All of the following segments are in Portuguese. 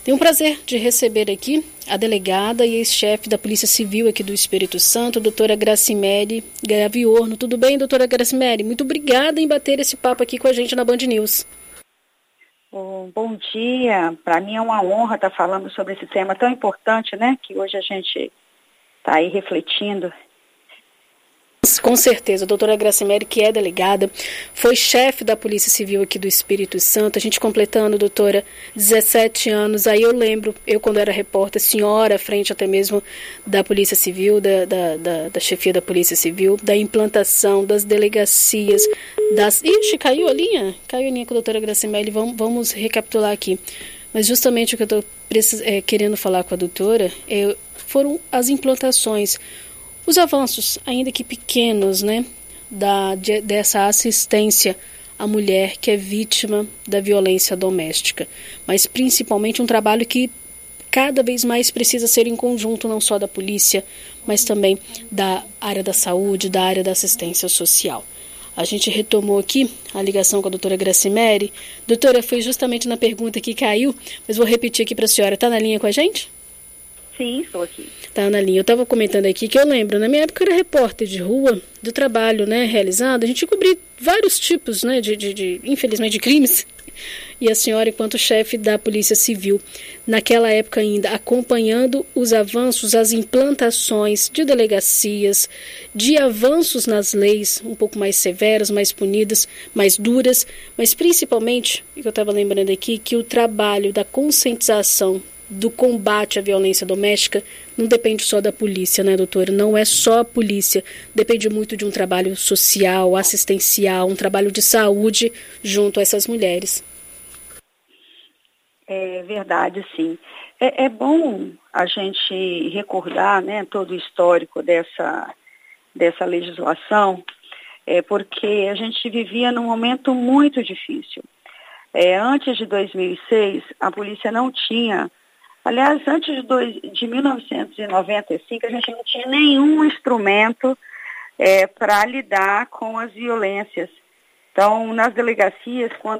Tenho o prazer de receber aqui a delegada e ex-chefe da Polícia Civil aqui do Espírito Santo, doutora Gracimere Gaviorno. Tudo bem, doutora Gracimere? Muito obrigada em bater esse papo aqui com a gente na Band News. Bom dia. Para mim é uma honra estar falando sobre esse tema tão importante, né? Que hoje a gente está aí refletindo. Com certeza, a doutora Gracimere, que é delegada, foi chefe da Polícia Civil aqui do Espírito Santo, a gente completando, doutora, 17 anos, aí eu lembro, eu quando era repórter, senhora, à frente até mesmo da Polícia Civil, da chefia da Polícia Civil, da implantação das delegacias, Ixi, caiu a linha com a doutora Gracimere, vamos recapitular aqui. Mas justamente o que eu estou querendo falar com a doutora foram as implantações, os avanços, ainda que pequenos, né, dessa assistência à mulher que é vítima da violência doméstica. Mas principalmente um trabalho que cada vez mais precisa ser em conjunto, não só da polícia, mas também da área da saúde, da área da assistência social. A gente retomou aqui a ligação com a doutora Gracimere. Doutora, foi justamente na pergunta que caiu, mas vou repetir aqui para a senhora. Está na linha com a gente? Sim, estou aqui. Tá na linha. Eu estava comentando aqui que eu lembro, na minha época eu era repórter de rua, do trabalho, né, realizado, a gente cobria vários tipos, né, infelizmente, de crimes. E a senhora, enquanto chefe da Polícia Civil, naquela época ainda, acompanhando os avanços, as implantações de delegacias, de avanços nas leis, um pouco mais severas, mais punidas, mais duras, mas principalmente, o que eu estava lembrando aqui, que o trabalho da conscientização do combate à violência doméstica não depende só da polícia, né, doutora? Não é só a polícia, depende muito de um trabalho social, assistencial, um trabalho de saúde junto a essas mulheres. É verdade, sim. É bom a gente recordar, né, todo o histórico dessa legislação, porque a gente vivia num momento muito difícil. Antes de 2006, a polícia não tinha. Aliás, antes de 1995, a gente não tinha nenhum instrumento para lidar com as violências. Então, nas delegacias, quando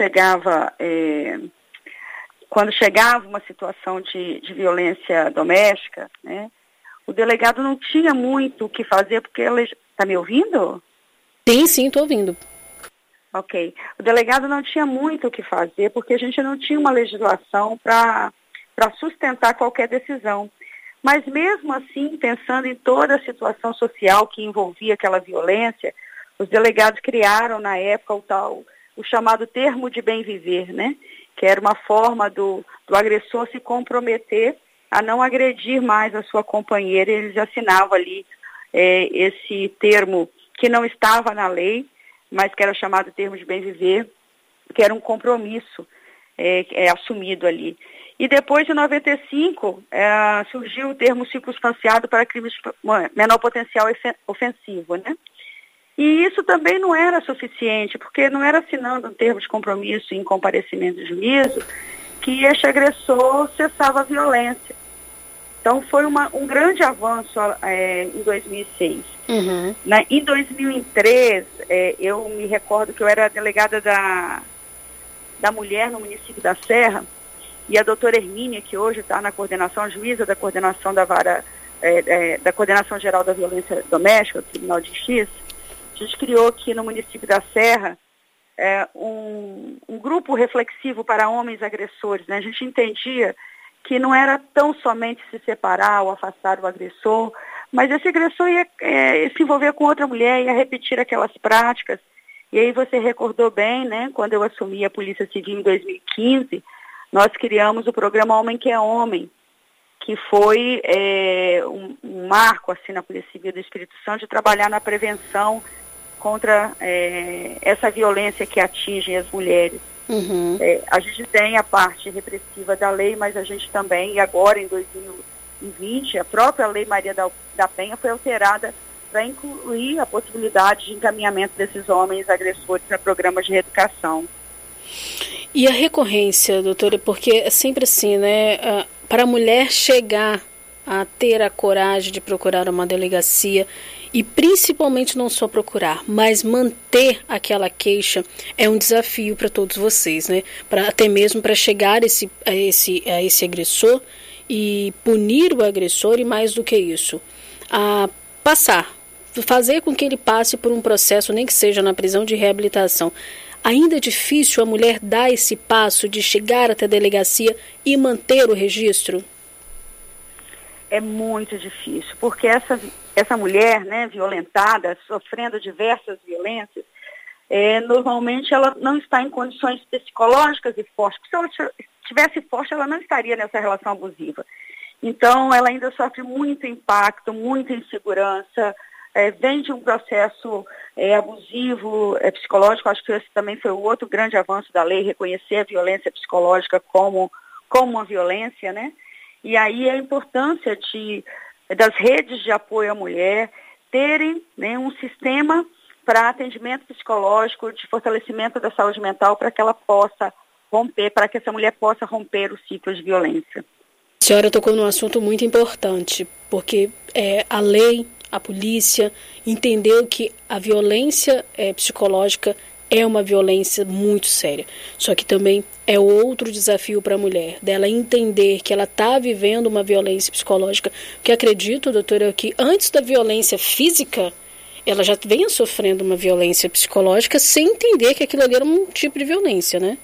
chegava uma situação de violência doméstica, né, o delegado não tinha muito o que fazer, porque está me ouvindo? Sim, estou ouvindo. Ok. O delegado não tinha muito o que fazer, porque a gente não tinha uma legislação para sustentar qualquer decisão. Mas mesmo assim, pensando em toda a situação social que envolvia aquela violência, os delegados criaram na época o chamado termo de bem viver, né? Que era uma forma do agressor se comprometer a não agredir mais a sua companheira, e eles assinavam ali esse termo que não estava na lei, mas que era chamado termo de bem viver, que era um compromisso assumido ali. E depois, em 95, surgiu o termo circunstanciado para crimes de menor potencial ofensivo, né? E isso também não era suficiente, porque não era assinando um termo de compromisso em comparecimento de juízo que este agressor cessava a violência. Então, foi um grande avanço em 2006. Uhum. Em 2003, eu me recordo que eu era delegada da mulher no município da Serra, e a doutora Hermínia, que hoje está na coordenação, juíza da coordenação da vara, da Coordenação Geral da Violência Doméstica, do Tribunal de Justiça, a gente criou aqui no município da Serra um grupo reflexivo para homens agressores, né? A gente entendia que não era tão somente se separar ou afastar o agressor, mas esse agressor ia se envolver com outra mulher, ia repetir aquelas práticas. E aí você recordou bem, né? Quando eu assumi a Polícia Civil em 2015, nós criamos o programa Homem que é Homem, que foi um marco assim, na Polícia Civil do Espírito Santo de trabalhar na prevenção contra essa violência que atinge as mulheres. Uhum. A gente tem a parte repressiva da lei, mas a gente também, e agora em 2020, a própria Lei Maria da Penha foi alterada para incluir a possibilidade de encaminhamento desses homens agressores para programas de reeducação. E a recorrência, doutora, porque é sempre assim, né? Para a mulher chegar a ter a coragem de procurar uma delegacia E principalmente não só procurar, mas manter aquela queixa é um desafio para todos vocês, né? Até mesmo para chegar a esse agressor e punir o agressor, e mais do que isso, a fazer com que ele passe por um processo, nem que seja na prisão, de reabilitação. Ainda é difícil a mulher dar esse passo de chegar até a delegacia e manter o registro? É muito difícil, porque essa mulher, né, violentada, sofrendo diversas violências, normalmente ela não está em condições psicológicas e fortes. Se ela estivesse forte, ela não estaria nessa relação abusiva. Então, ela ainda sofre muito impacto, muita insegurança, vem de um processo abusivo, psicológico. Acho que esse também foi o outro grande avanço da lei, reconhecer a violência psicológica como uma violência, né? E aí a importância das redes de apoio à mulher terem, né, um sistema para atendimento psicológico, de fortalecimento da saúde mental, para que ela possa romper, para que essa mulher possa romper o ciclo de violência. A senhora tocou num assunto muito importante, porque a lei, a polícia, entendeu que a violência psicológica é uma violência muito séria. Só que também é outro desafio para a mulher, dela entender que ela está vivendo uma violência psicológica, porque acredito, doutora, que antes da violência física, ela já venha sofrendo uma violência psicológica sem entender que aquilo ali era um tipo de violência, né?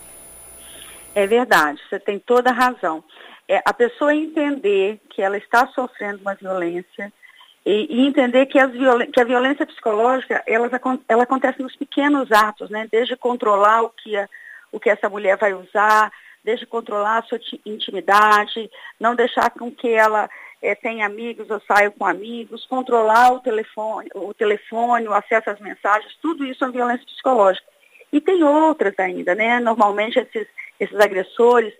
É verdade, você tem toda a razão. A pessoa entender que ela está sofrendo uma violência e entender que a violência psicológica, ela acontece nos pequenos atos, né? Desde controlar o que essa mulher vai usar, desde controlar a sua intimidade, não deixar com que ela tenha amigos ou saia com amigos, controlar o telefone, o acesso às mensagens, tudo isso é violência psicológica. E tem outras ainda, né? Normalmente esses agressores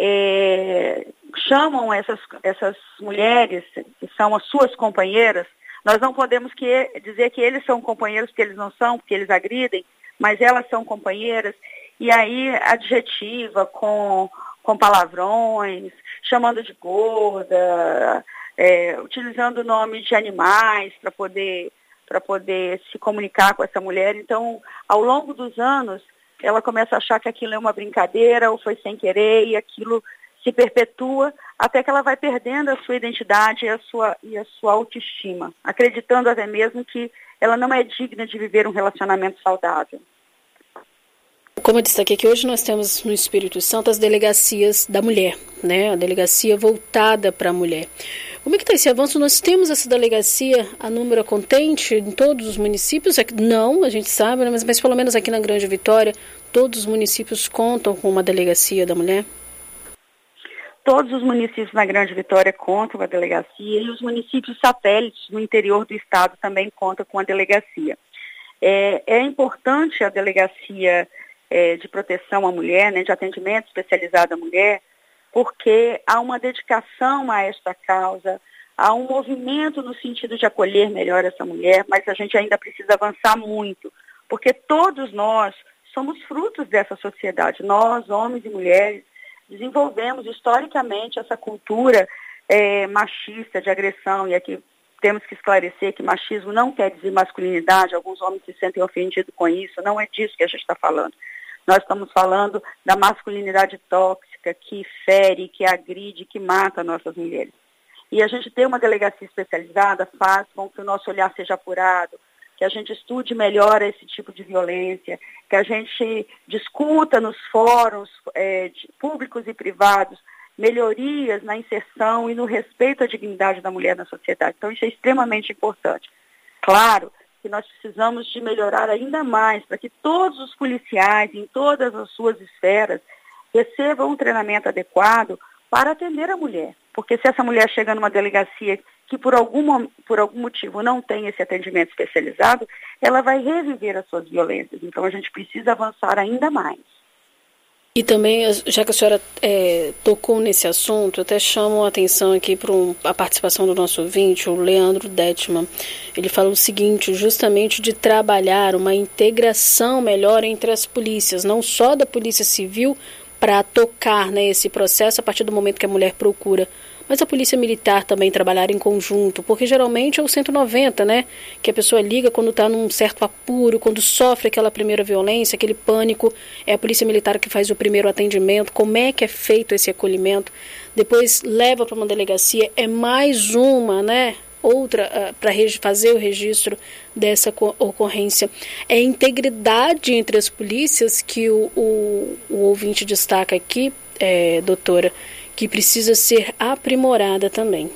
chamam essas mulheres, que são as suas companheiras. Nós não podemos dizer que eles são companheiros, porque eles não são, porque eles agridem, mas elas são companheiras, e aí adjetiva com palavrões, chamando de gorda, utilizando o nome de animais para poder se comunicar com essa mulher. Então, ao longo dos anos, ela começa a achar que aquilo é uma brincadeira ou foi sem querer, e aquilo se perpetua até que ela vai perdendo a sua identidade e a sua autoestima, acreditando até mesmo que ela não é digna de viver um relacionamento saudável. Como eu destaquei aqui, hoje nós temos no Espírito Santo as delegacias da mulher, né? A delegacia voltada para a mulher. Como é que está esse avanço? Nós temos essa delegacia a número contente em todos os municípios? Não, a gente sabe, né? Mas pelo menos aqui na Grande Vitória, todos os municípios contam com uma delegacia da mulher? Todos os municípios na Grande Vitória contam com a delegacia, e os municípios satélites no interior do estado também contam com a delegacia. É importante a delegacia de proteção à mulher, né, de atendimento especializado à mulher, porque há uma dedicação a esta causa, há um movimento no sentido de acolher melhor essa mulher, mas a gente ainda precisa avançar muito, porque todos nós somos frutos dessa sociedade. Nós, homens e mulheres, desenvolvemos historicamente essa cultura machista de agressão, e aqui temos que esclarecer que machismo não quer dizer masculinidade. Alguns homens se sentem ofendidos com isso, não é disso que a gente está falando. Nós estamos falando da masculinidade tóxica que fere, que agride, que mata nossas mulheres. E a gente ter uma delegacia especializada faz com que o nosso olhar seja apurado, que a gente estude melhor esse tipo de violência, que a gente discuta nos fóruns públicos e privados melhorias na inserção e no respeito à dignidade da mulher na sociedade. Então isso é extremamente importante. Claro que nós precisamos de melhorar ainda mais para que todos os policiais, em todas as suas esferas, recebam um treinamento adequado para atender a mulher. Porque se essa mulher chega numa delegacia que por algum motivo não tem esse atendimento especializado, ela vai reviver as suas violências. Então a gente precisa avançar ainda mais. E também, já que a senhora tocou nesse assunto, eu até chamo a atenção aqui para a participação do nosso ouvinte, o Leandro Detman. Ele fala o seguinte, justamente de trabalhar uma integração melhor entre as polícias, não só da Polícia Civil, para tocar, né, esse processo a partir do momento que a mulher procura. Mas a polícia militar também trabalhar em conjunto, porque geralmente é o 190, né, que a pessoa liga quando está num certo apuro, quando sofre aquela primeira violência, aquele pânico, é a polícia militar que faz o primeiro atendimento, como é que é feito esse acolhimento, depois leva para uma delegacia, é mais uma, né, outra para fazer o registro dessa ocorrência. É a integridade entre as polícias que o ouvinte destaca aqui, doutora, que precisa ser aprimorada também.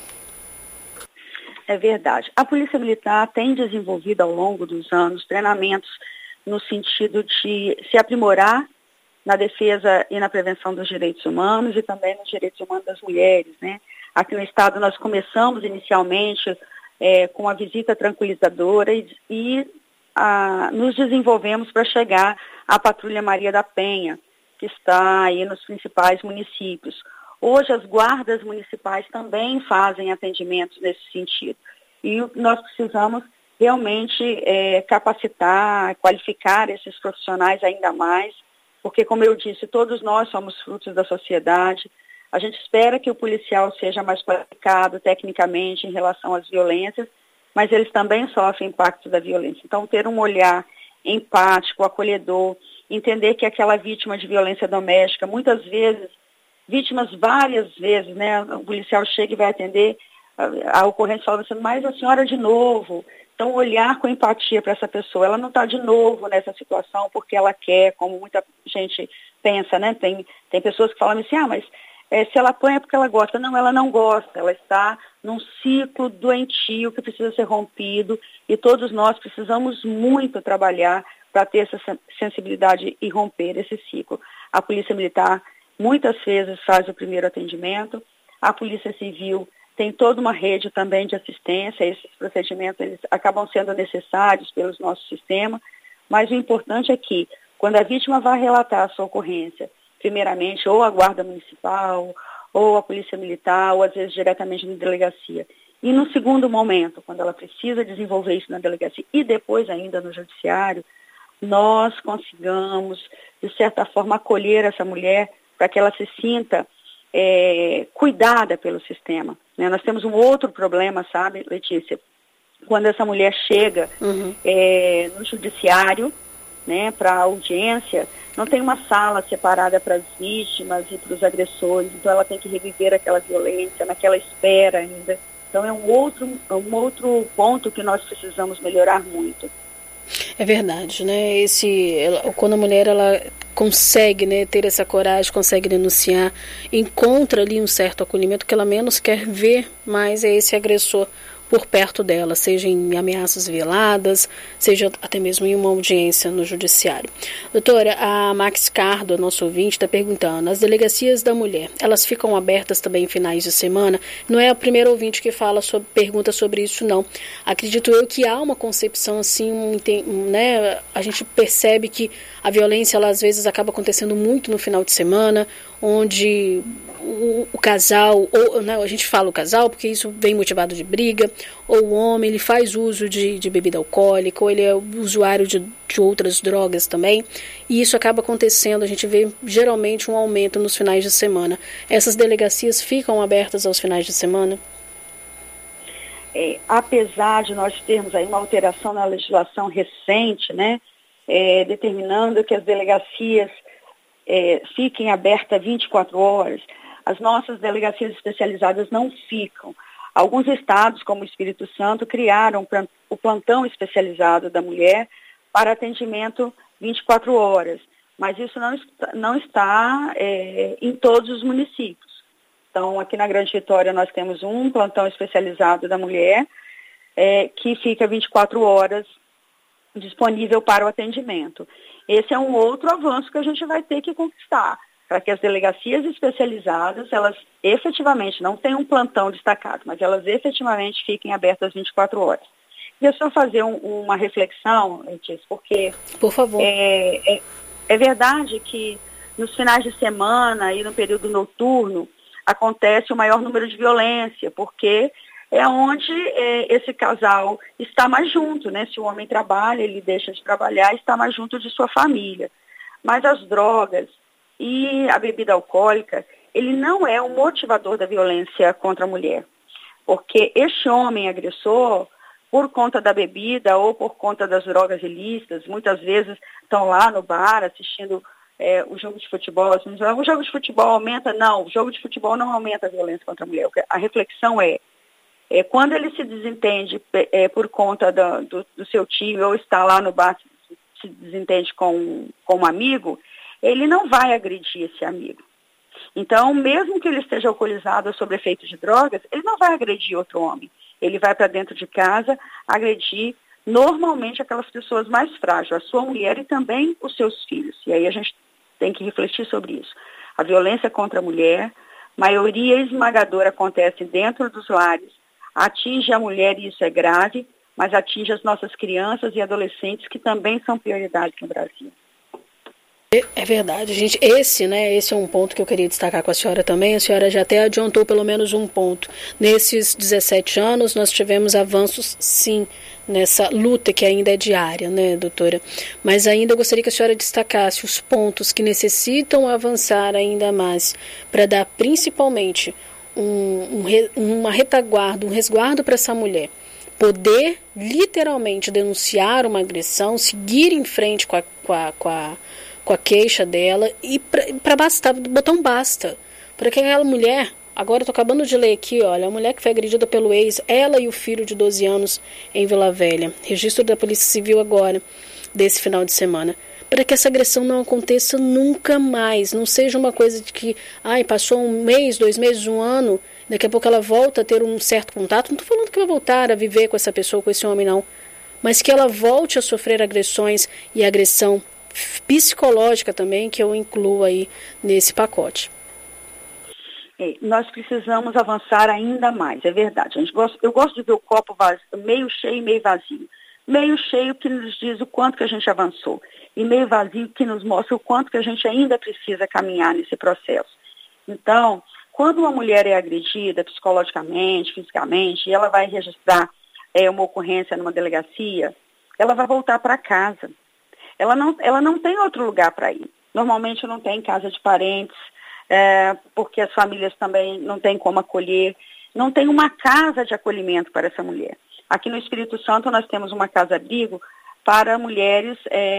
É verdade. A Polícia Militar tem desenvolvido ao longo dos anos treinamentos no sentido de se aprimorar na defesa e na prevenção dos direitos humanos e também nos direitos humanos das mulheres, né? Aqui no Estado nós começamos inicialmente com a visita tranquilizadora e nos desenvolvemos para chegar à Patrulha Maria da Penha, que está aí nos principais municípios. Hoje as guardas municipais também fazem atendimentos nesse sentido. E nós precisamos realmente capacitar, qualificar esses profissionais ainda mais, porque, como eu disse, todos nós somos frutos da sociedade. A gente espera que o policial seja mais qualificado tecnicamente em relação às violências, mas eles também sofrem impacto da violência. Então, ter um olhar empático, acolhedor, entender que aquela vítima de violência doméstica, muitas vezes, vítimas várias vezes, né? O policial chega e vai atender a ocorrência e fala assim, mas a senhora de novo. Então, olhar com empatia para essa pessoa. Ela não está de novo nessa situação porque ela quer, como muita gente pensa, né? Tem pessoas que falam assim, mas se ela apanha é porque ela gosta. Não, ela não gosta. Ela está num ciclo doentio que precisa ser rompido e todos nós precisamos muito trabalhar para ter essa sensibilidade e romper esse ciclo. A Polícia Militar muitas vezes faz o primeiro atendimento. A Polícia Civil tem toda uma rede também de assistência. Esses procedimentos eles acabam sendo necessários pelo nosso sistema, mas o importante é que, quando a vítima vai relatar a sua ocorrência, primeiramente, ou a Guarda Municipal, ou a Polícia Militar, ou às vezes diretamente na delegacia. E no segundo momento, quando ela precisa desenvolver isso na delegacia e depois ainda no judiciário, nós consigamos, de certa forma, acolher essa mulher para que ela se sinta cuidada pelo sistema. Né? Nós temos um outro problema, sabe, Letícia? Quando essa mulher chega no judiciário, né, para a audiência, não tem uma sala separada para as vítimas e para os agressores, então ela tem que reviver aquela violência, naquela espera ainda. Então é um outro ponto que nós precisamos melhorar muito. É verdade, né? Quando a mulher ela consegue, né, ter essa coragem, consegue denunciar, encontra ali um certo acolhimento, que ela menos quer ver mais é esse agressor por perto dela, seja em ameaças veladas, seja até mesmo em uma audiência no judiciário. Doutora, a Max Cardo, nosso ouvinte, está perguntando, as delegacias da mulher, elas ficam abertas também em finais de semana? Não é a primeira ouvinte que pergunta sobre isso, não. Acredito eu que há uma concepção assim, né? A gente percebe que a violência, ela, às vezes, acaba acontecendo muito no final de semana, onde o casal, ou não, a gente fala o casal porque isso vem motivado de briga, ou o homem ele faz uso de bebida alcoólica, ou ele é usuário de outras drogas também, e isso acaba acontecendo, a gente vê geralmente um aumento nos finais de semana. Essas delegacias ficam abertas aos finais de semana? Apesar de nós termos aí uma alteração na legislação recente, né, determinando que as delegacias fiquem abertas 24 horas, as nossas delegacias especializadas não ficam. Alguns estados, como o Espírito Santo, criaram o plantão especializado da mulher para atendimento 24 horas, mas isso não está em todos os municípios. Então, aqui na Grande Vitória, nós temos um plantão especializado da mulher que fica 24 horas disponível para o atendimento. Esse é um outro avanço que a gente vai ter que conquistar, para que as delegacias especializadas, elas efetivamente, não tem um plantão destacado, mas elas efetivamente fiquem abertas 24 horas. Deixa eu fazer uma reflexão, Letícia, porque por favor. É verdade que nos finais de semana e no período noturno acontece o maior número de violência, porque é onde esse casal está mais junto, né? Se o homem trabalha, ele deixa de trabalhar e está mais junto de sua família. Mas as drogas, E a bebida alcoólica, ele não é o motivador da violência contra a mulher. Porque este homem agressor, por conta da bebida ou por conta das drogas ilícitas, muitas vezes estão lá no bar assistindo o jogo de futebol. Assim, o jogo de futebol aumenta? Não, o jogo de futebol não aumenta a violência contra a mulher. A reflexão é quando ele se desentende por conta do seu time ou está lá no bar, se desentende com um amigo, ele não vai agredir esse amigo. Então, mesmo que ele esteja alcoolizado ou sob efeito de drogas, ele não vai agredir outro homem. Ele vai para dentro de casa agredir normalmente aquelas pessoas mais frágeis, a sua mulher e também os seus filhos. E aí a gente tem que refletir sobre isso. A violência contra a mulher, maioria esmagadora acontece dentro dos lares, atinge a mulher e isso é grave, mas atinge as nossas crianças e adolescentes que também são prioridade no Brasil. É verdade, gente. Esse é um ponto que eu queria destacar com a senhora também. A senhora já até adiantou pelo menos um ponto. Nesses 17 anos, nós tivemos avanços, sim, nessa luta que ainda é diária, né, doutora? Mas ainda eu gostaria que a senhora destacasse os pontos que necessitam avançar ainda mais para dar principalmente uma retaguarda, um resguardo para essa mulher. Poder literalmente denunciar uma agressão, seguir em frente com a queixa dela e para botar um basta. Para que aquela mulher, agora eu estou acabando de ler aqui, olha, a mulher que foi agredida pelo ex, ela e o filho de 12 anos em Vila Velha, registro da Polícia Civil agora, desse final de semana, para que essa agressão não aconteça nunca mais, não seja uma coisa de que, passou um mês, 2 meses, 1 ano, daqui a pouco ela volta a ter um certo contato, não estou falando que vai voltar a viver com essa pessoa, com esse homem não, mas que ela volte a sofrer agressões e agressão psicológica também, que eu incluo aí nesse pacote. Nós precisamos avançar ainda mais, é verdade. Eu gosto de ver o copo meio cheio e meio vazio. Meio cheio que nos diz o quanto que a gente avançou e meio vazio que nos mostra o quanto que a gente ainda precisa caminhar nesse processo. Então, quando uma mulher é agredida psicologicamente, fisicamente, e ela vai registrar uma ocorrência numa delegacia, ela vai voltar para casa. Ela não tem outro lugar para ir. Normalmente não tem casa de parentes, porque as famílias também não têm como acolher. Não tem uma casa de acolhimento para essa mulher. Aqui no Espírito Santo nós temos uma casa-abrigo para mulheres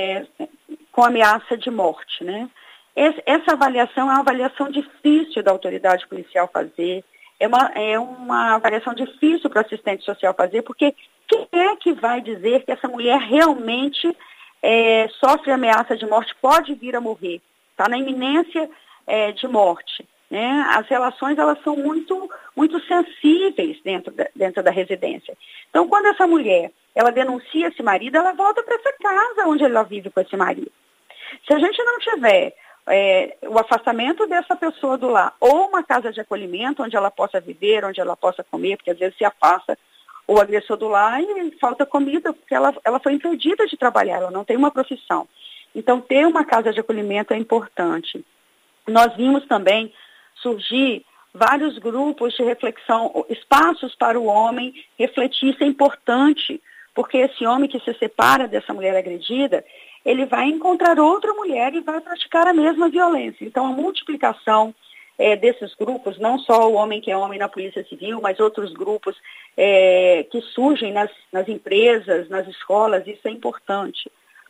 com ameaça de morte, né? Essa avaliação é uma avaliação difícil da autoridade policial fazer, é uma avaliação difícil para o assistente social fazer, porque quem é que vai dizer que essa mulher realmente sofre ameaça de morte, pode vir a morrer, está na iminência de morte, né? As relações elas são muito, muito sensíveis dentro da residência. Então, quando essa mulher ela denuncia esse marido, ela volta para essa casa onde ela vive com esse marido. Se a gente não tiver o afastamento dessa pessoa do lar ou uma casa de acolhimento onde ela possa viver, onde ela possa comer, porque às vezes se afasta o agressor do lar e falta comida, porque ela foi impedida de trabalhar, ela não tem uma profissão. Então, ter uma casa de acolhimento é importante. Nós vimos também surgir vários grupos de reflexão, espaços para o homem refletir, isso é importante, porque esse homem que se separa dessa mulher agredida, ele vai encontrar outra mulher e vai praticar a mesma violência. Então, a multiplicação desses grupos, não só o homem que é homem na Polícia Civil, mas outros grupos que surgem nas empresas, nas escolas, isso é importante.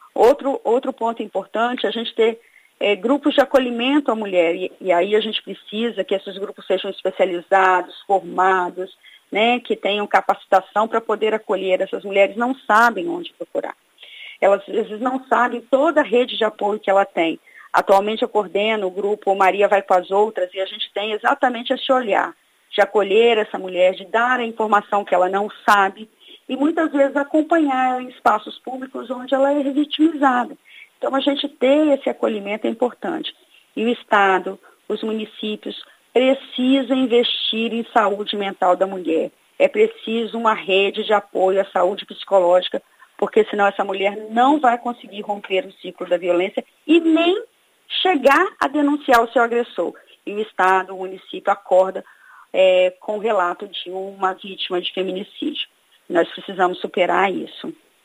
Outro ponto importante é a gente ter grupos de acolhimento à mulher, e aí a gente precisa que esses grupos sejam especializados, formados, né, que tenham capacitação para poder acolher. Essas mulheres não sabem onde procurar. Elas, às vezes, não sabem toda a rede de apoio que ela tem. Atualmente eu coordeno o grupo Maria Vai com as Outras, e a gente tem exatamente esse olhar de acolher essa mulher, de dar a informação que ela não sabe, e muitas vezes acompanhar em espaços públicos onde ela é vitimizada. Então, a gente ter esse acolhimento é importante. E o Estado, os municípios, precisam investir em saúde mental da mulher. É preciso uma rede de apoio à saúde psicológica, porque senão essa mulher não vai conseguir romper o ciclo da violência e nem chegar a denunciar o seu agressor. E o Estado, o município acorda com o relato de uma vítima de feminicídio. Nós precisamos superar isso.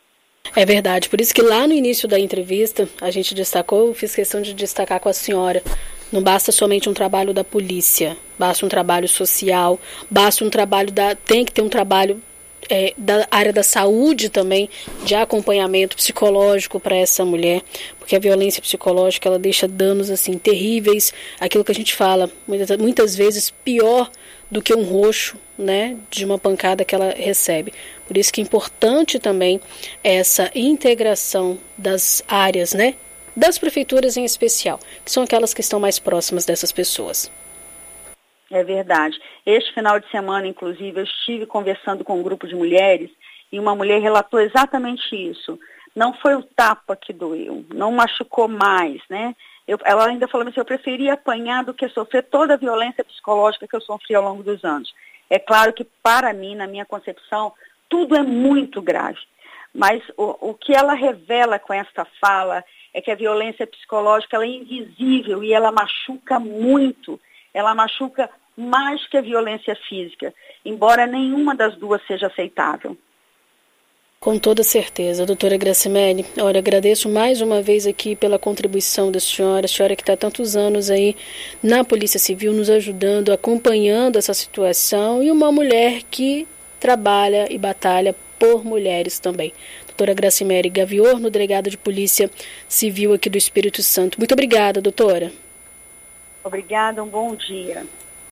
É verdade, por isso que lá no início da entrevista a gente destacou, eu fiz questão de destacar com a senhora, não basta somente um trabalho da polícia, basta um trabalho social, basta um trabalho tem que ter um trabalho da área da saúde também, de acompanhamento psicológico para essa mulher, porque a violência psicológica ela deixa danos assim terríveis, aquilo que a gente fala, muitas vezes pior do que um roxo, né, de uma pancada que ela recebe. Por isso que é importante também essa integração das áreas, né, das prefeituras em especial, que são aquelas que estão mais próximas dessas pessoas. É verdade. Este final de semana, inclusive, eu estive conversando com um grupo de mulheres e uma mulher relatou exatamente isso. Não foi o tapa que doeu, não machucou mais, né? Ela ainda falou assim, eu preferia apanhar do que sofrer toda a violência psicológica que eu sofri ao longo dos anos. É claro que, para mim, na minha concepção, tudo é muito grave. Mas o que ela revela com esta fala é que a violência psicológica ela é invisível e ela machuca muito. Ela machuca mais que a violência física, embora nenhuma das duas seja aceitável. Com toda certeza, doutora Gracimelli. Olha, agradeço mais uma vez aqui pela contribuição da senhora, a senhora que está há tantos anos aí na Polícia Civil, nos ajudando, acompanhando essa situação, e uma mulher que trabalha e batalha por mulheres também. Doutora Gracimelli Gaviorno, delegada de Polícia Civil aqui do Espírito Santo. Muito obrigada, doutora. Obrigada, um bom dia.